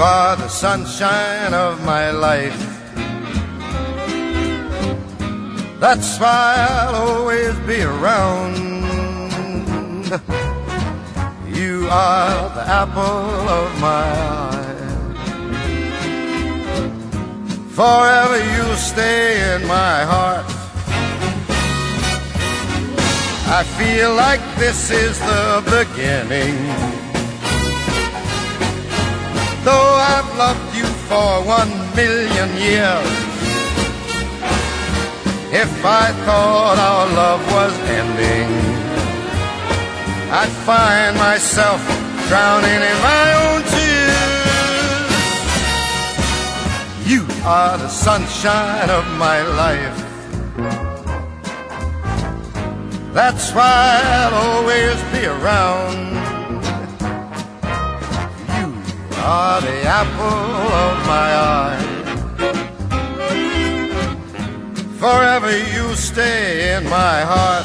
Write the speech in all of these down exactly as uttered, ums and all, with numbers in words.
You are the sunshine of my life. That's why I'll always be around. You are the apple of my eye. Forever you'll stay in my heart. I feel like this is the beginning. Though I've loved you for one million years, if I thought our love was ending, I'd find myself drowning in my own tears. You are the sunshine of my life. That's why I'll always be around. You are the apple of my eye. Forever you stay in my heart.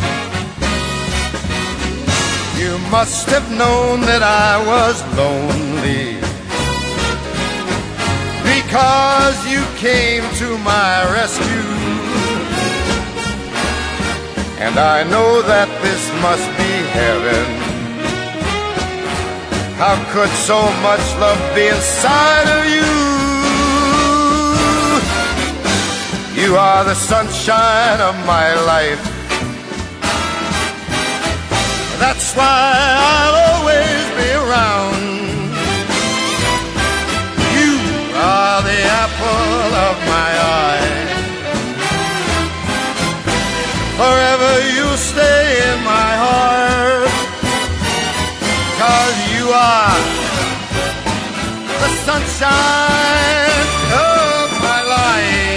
You must have known that I was lonely, because you came to my rescue. And I know that this must be heaven. How could so much love be inside of you? You are the sunshine of my life. That's why I'll always be around. You are the apple of my eye. Forever you stay in my heart. 'Cause you are the sunshine of my life.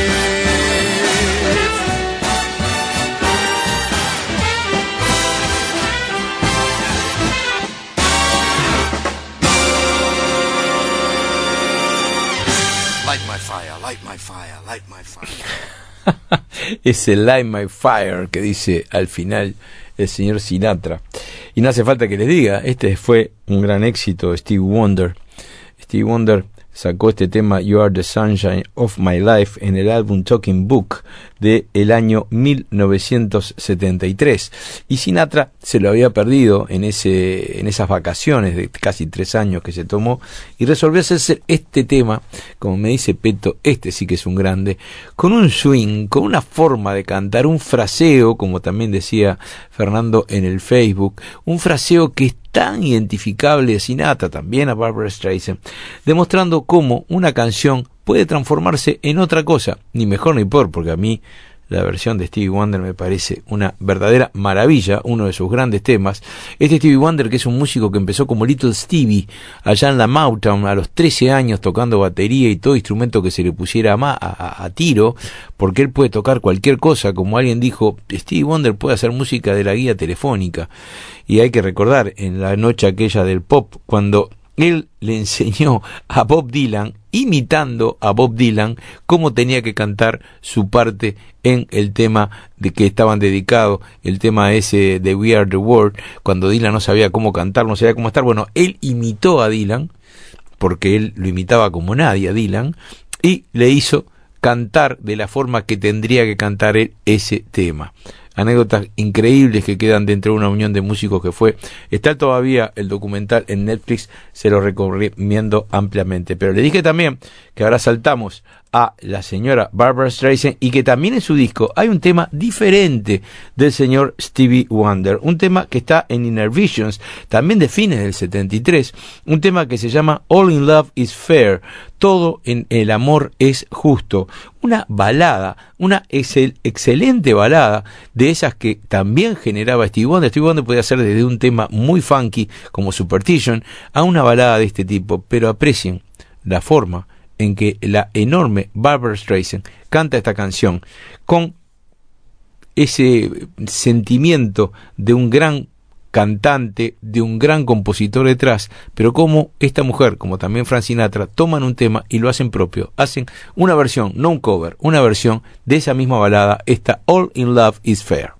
Light my fire, light my fire, light my fire. Ese Light My Fire que dice al final el señor Sinatra. Y no hace falta que les diga, este fue un gran éxito de Stevie Wonder. Stevie Wonder sacó este tema You Are the Sunshine of My Life en el álbum Talking Book de el año mil novecientos setenta y tres, y Sinatra se lo había perdido en ese en esas vacaciones de casi tres años que se tomó, y resolvió hacer este tema, como me dice Peto, este sí que es un grande, con un swing, con una forma de cantar, un fraseo, como también decía Fernando en el Facebook, un fraseo que es tan identificable a Sinatra, también a Barbra Streisand, demostrando cómo una canción puede transformarse en otra cosa, ni mejor ni peor, porque a mí la versión de Stevie Wonder me parece una verdadera maravilla, uno de sus grandes temas. Este Stevie Wonder, que es un músico que empezó como Little Stevie allá en la Motown a los trece años, tocando batería y todo instrumento que se le pusiera a, ma- a, a tiro, porque él puede tocar cualquier cosa. Como alguien dijo, Stevie Wonder puede hacer música de la guía telefónica. Y hay que recordar en la noche aquella del pop, cuando él le enseñó a Bob Dylan, imitando a Bob Dylan, cómo tenía que cantar su parte en el tema de que estaban dedicados, el tema ese de We Are the World, cuando Dylan no sabía cómo cantar, no sabía cómo estar. Bueno, él imitó a Dylan, porque él lo imitaba como nadie a Dylan, y le hizo cantar de la forma que tendría que cantar él ese tema. Anécdotas increíbles que quedan dentro de una unión de músicos que fue. Está todavía el documental en Netflix, se lo recomiendo ampliamente. Pero le dije también que ahora saltamos a la señora Barbra Streisand, y que también en su disco hay un tema diferente del señor Stevie Wonder, un tema que está en Inner Visions, también de fines del setenta y tres, un tema que se llama All in Love is Fair, todo en el amor es justo, una balada, una excel, excelente balada, de esas que también generaba Stevie Wonder. Stevie Wonder podía hacer desde un tema muy funky como Superstition a una balada de este tipo, pero aprecien la forma en que la enorme Barbra Streisand canta esta canción con ese sentimiento de un gran cantante, de un gran compositor detrás, pero como esta mujer, como también Frank Sinatra, toman un tema y lo hacen propio, hacen una versión, no un cover, una versión de esa misma balada, esta All in Love is Fair.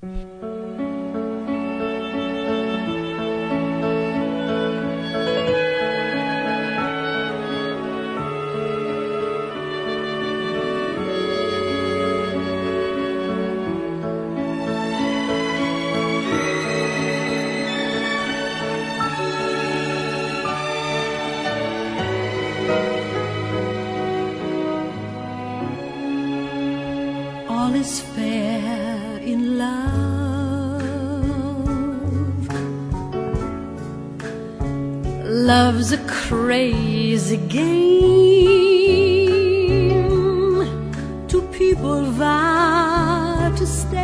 all is fair in love. Love's a crazy game. Two people vow to stay.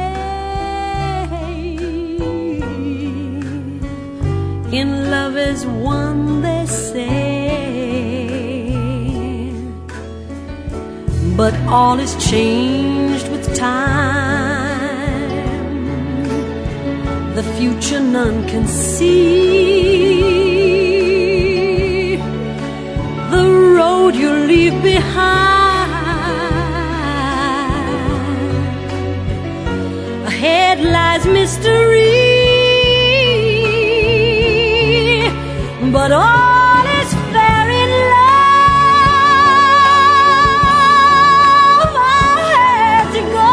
In love as one, they say, but all is changed with time. The future none can see. The road you leave behind. Ahead lies mystery. But all is fair in love. I had to go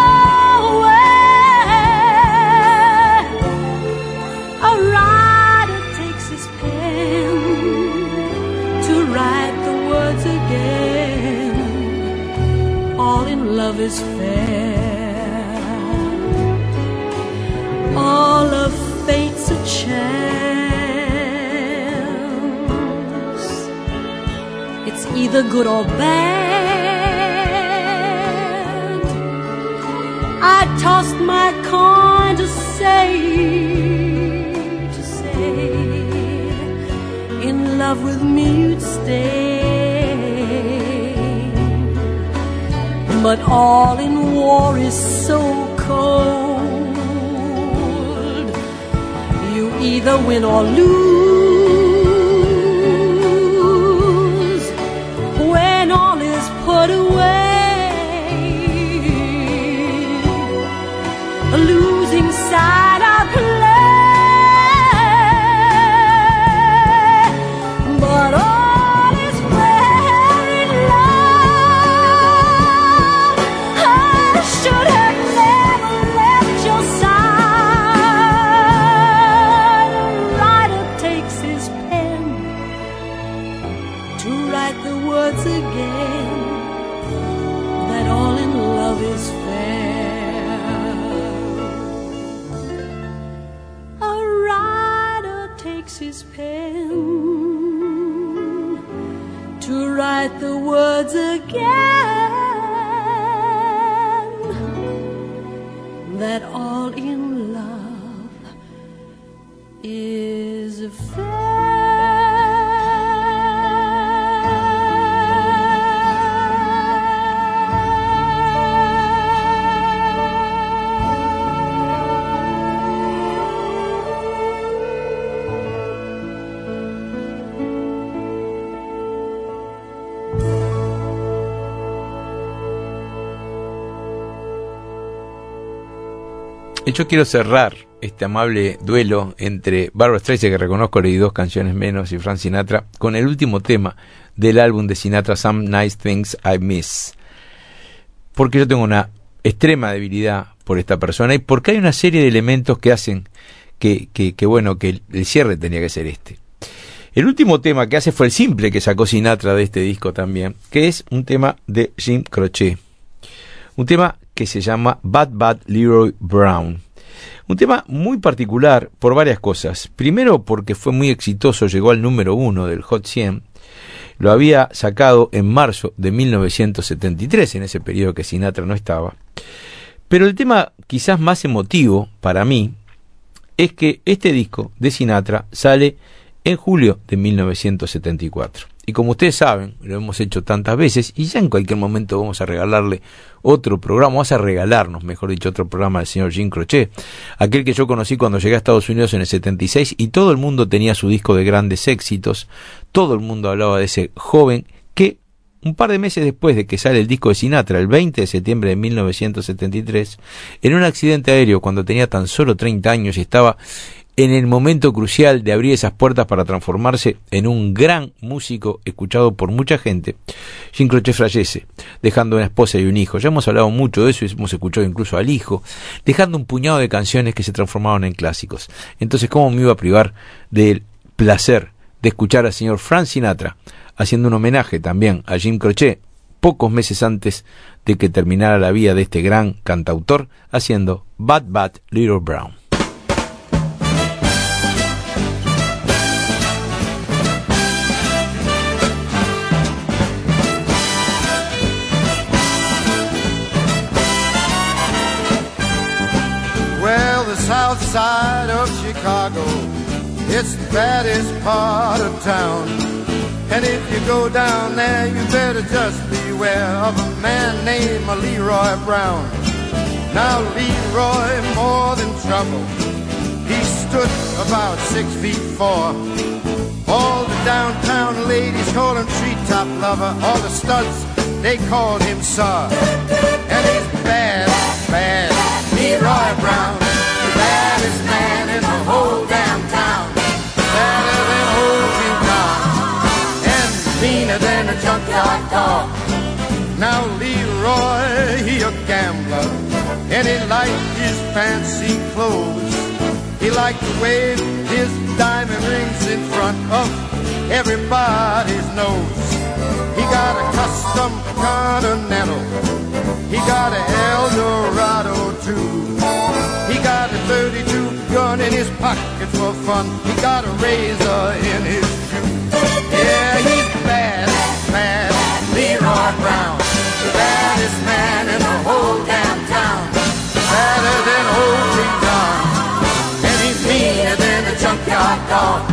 away. A writer takes his pen to write the words again. All in love is fair. All of fate's a chance. Either good or bad. I tossed my coin to say, to say, in love with me you'd stay. But all in war is so cold. You either win or lose. Put away, a losing side I play, but all is fair in love. I should have never left your side. A writer takes his pen to write the words again. All in love is fair. A writer takes his pen to write the words again. That all in love is fair. Y yo quiero cerrar este amable duelo entre Barbra Streisand, que reconozco leí dos canciones menos, y Frank Sinatra, con el último tema del álbum de Sinatra, Some Nice Things I Miss. Porque yo tengo una extrema debilidad por esta persona y porque hay una serie de elementos que hacen que, que, que bueno, que el, el cierre tenía que ser este. El último tema que hace fue el simple que sacó Sinatra de este disco también, que es un tema de Jim Croce. Un tema que se llama Bad Bad Leroy Brown. Un tema muy particular por varias cosas. Primero porque fue muy exitoso, llegó al número uno del Hot cien. Lo había sacado en marzo de mil novecientos setenta y tres, en ese periodo que Sinatra no estaba. Pero el tema quizás más emotivo para mí es que este disco de Sinatra sale en julio de mil novecientos setenta y cuatro. Y como ustedes saben, lo hemos hecho tantas veces, y ya en cualquier momento vamos a regalarle otro programa, vamos a regalarnos, mejor dicho, otro programa del señor Jim Croce, aquel que yo conocí cuando llegué a Estados Unidos en el setenta y seis, y todo el mundo tenía su disco de grandes éxitos, todo el mundo hablaba de ese joven que un par de meses después de que sale el disco de Sinatra, el veinte de septiembre de mil novecientos setenta y tres, en un accidente aéreo cuando tenía tan solo treinta años y estaba en el momento crucial de abrir esas puertas para transformarse en un gran músico escuchado por mucha gente, Jim Croce fallece, dejando una esposa y un hijo. Ya hemos hablado mucho de eso y hemos escuchado incluso al hijo, dejando un puñado de canciones que se transformaron en clásicos. Entonces, ¿cómo me iba a privar del placer de escuchar al señor Frank Sinatra haciendo un homenaje también a Jim Croce, pocos meses antes de que terminara la vida de este gran cantautor, haciendo Bad Bad Little Brown. Well, the south side of Chicago, it's the baddest part of town. And if you go down there, you better just beware of a man named Leroy Brown. Now Leroy, more than trouble, he stood about six feet four. All the downtown ladies call him treetop lover. All the studs, they called him Sir. And he's bad, bad, Leroy Brown, the baddest man in the whole damn town. Badder than old King Kong, and meaner than a junkyard dog. Now Leroy, he a gambler, and he liked his fancy clothes. He liked to wave his diamond rings in front of everybody's nose. He got a custom Continental, he got a Eldorado too. He got a thirty-two gun in his pocket for fun. He got a razor in his shoe. Yeah, he's bad, bad, Leroy Brown, the baddest man in the whole damn town. Badder than old King Kong, and he's meaner than a junkyard dog.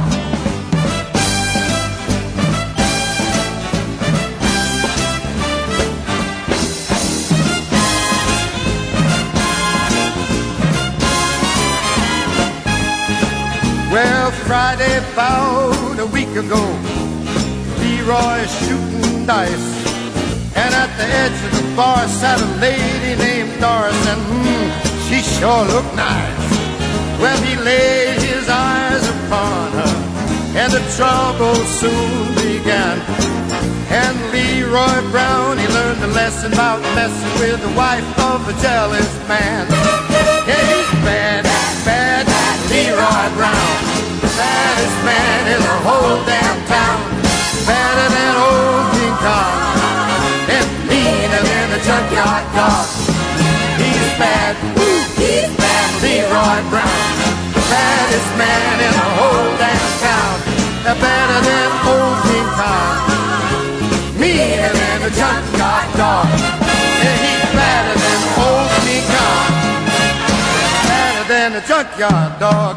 Well, Friday about a week ago, Leroy's shooting dice, and at the edge of the bar sat a lady named Doris, and hmm, she sure looked nice. Well, he laid his eyes upon her, and the trouble soon began. And Leroy Brown, he learned a lesson about messing with the wife of a jealous man. Yeah, he's bad, bad, Leroy Brown, the baddest man in the whole damn town. Badder than old King Kong, and meaner than a junkyard dog. He's bad, woo, he's bad, Leroy Brown, the baddest man in the whole damn town. Better than old King Kong, meaner than a junkyard dog. And he's badder than old King Kong, badder than a junkyard dog.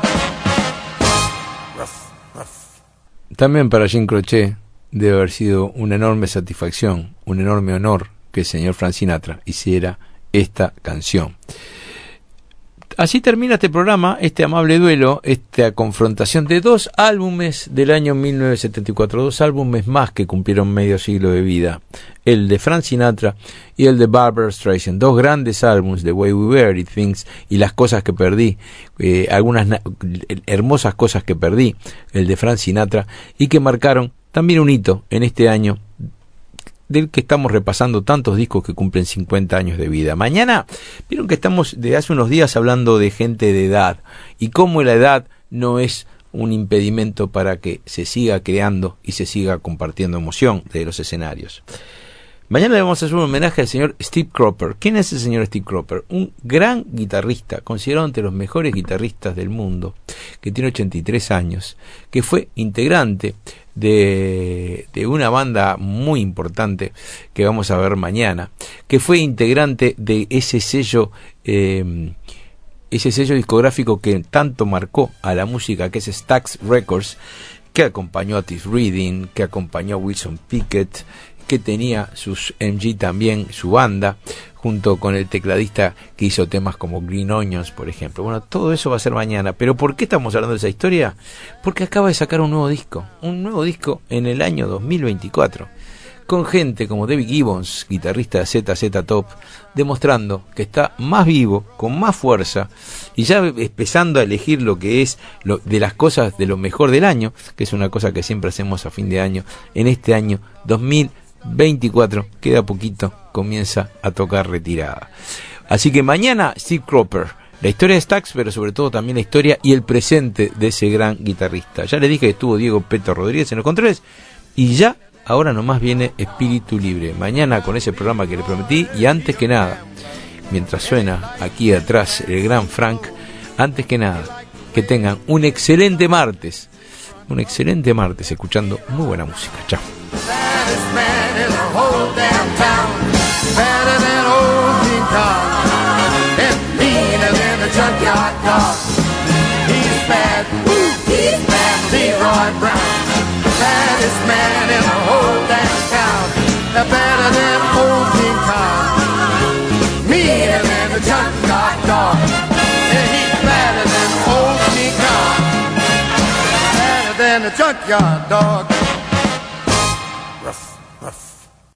Ruff, ruff. También para Jim Croce debe haber sido una enorme satisfacción, un enorme honor que el señor Frank Sinatra hiciera esta canción. Así termina este programa, este amable duelo, esta confrontación de dos álbumes del año mil novecientos setenta y cuatro, dos álbumes más que cumplieron medio siglo de vida, el de Frank Sinatra y el de Barbra Streisand, dos grandes álbumes, The Way We Were, It Things y Las Cosas que Perdí, eh, algunas na- hermosas cosas que perdí, el de Frank Sinatra, y que marcaron también un hito en este año del que estamos repasando tantos discos que cumplen cincuenta años de vida. Mañana, vieron que estamos de hace unos días hablando de gente de edad y cómo la edad no es un impedimento para que se siga creando y se siga compartiendo emoción de los escenarios. Mañana le vamos a hacer un homenaje al señor Steve Cropper. ¿Quién es el señor Steve Cropper? Un gran guitarrista, considerado entre los mejores guitarristas del mundo, que tiene ochenta y tres años, que fue integrante de, de una banda muy importante que vamos a ver mañana, que fue integrante de ese sello, eh, ese sello discográfico que tanto marcó a la música, que es Stax Records, que acompañó a Otis Redding, que acompañó a Wilson Pickett, que tenía sus M G también, su banda, junto con el tecladista que hizo temas como Green Onions, por ejemplo. Bueno, todo eso va a ser mañana. ¿Pero por qué estamos hablando de esa historia? Porque acaba de sacar un nuevo disco, un nuevo disco en el año dos mil veinticuatro, con gente como David Gibbons, guitarrista de Z Z Top, demostrando que está más vivo, con más fuerza, y ya empezando a elegir lo que es lo, de las cosas de lo mejor del año, que es una cosa que siempre hacemos a fin de año. En este año dos mil veinticuatro, queda poquito, comienza a tocar retirada. Así que mañana Steve Cropper, la historia de Stax, pero sobre todo también la historia y el presente de ese gran guitarrista. Ya les dije que estuvo Diego Peto Rodríguez en los controles, y ya ahora nomás viene Espíritu Libre. Mañana con ese programa que le prometí, y antes que nada, mientras suena aquí atrás el gran Frank, antes que nada, que tengan un excelente martes, un excelente martes escuchando muy buena música. Chao. Baddest man in the whole damn town. They're better than old King Kong. Meaner than the junkyard dog. And he's better than old King Kong. Better than the junkyard dog. Ruff, ruff.